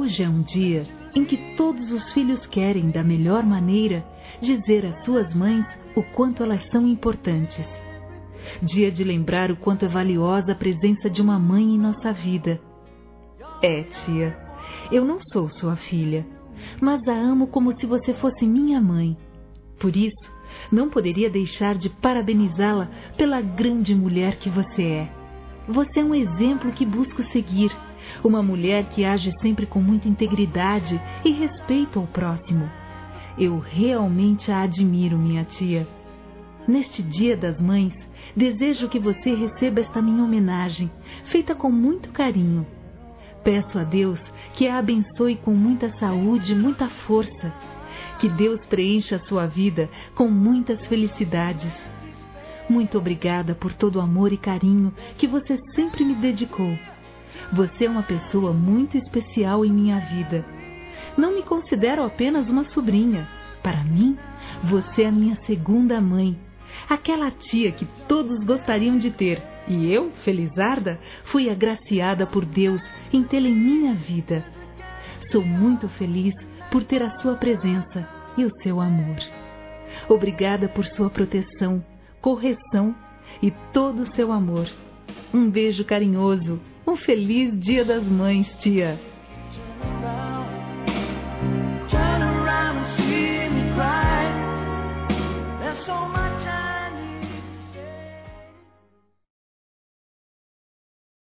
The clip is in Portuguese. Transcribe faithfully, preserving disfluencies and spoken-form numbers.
Hoje é um dia em que todos os filhos querem, da melhor maneira, dizer às suas mães o quanto elas são importantes. Dia de lembrar o quanto é valiosa a presença de uma mãe em nossa vida. É, tia, eu não sou sua filha, mas a amo como se você fosse minha mãe. Por isso, não poderia deixar de parabenizá-la pela grande mulher que você é. Você é um exemplo que busco seguir, uma mulher que age sempre com muita integridade e respeito ao próximo. Eu realmente a admiro, minha tia. Neste Dia das Mães, desejo que você receba esta minha homenagem, feita com muito carinho. Peço a Deus que a abençoe com muita saúde e muita força. Que Deus preencha a sua vida com muitas felicidades. Muito obrigada por todo o amor e carinho que você sempre me dedicou. Você é uma pessoa muito especial em minha vida. Não me considero apenas uma sobrinha. Para mim, você é a minha segunda mãe. Aquela tia que todos gostariam de ter. E eu, Felizarda, fui agraciada por Deus em tê-la em minha vida. Sou muito feliz por ter a sua presença e o seu amor. Obrigada por sua proteção, correção e todo o seu amor. Um beijo carinhoso. Um feliz Dia das Mães, tia!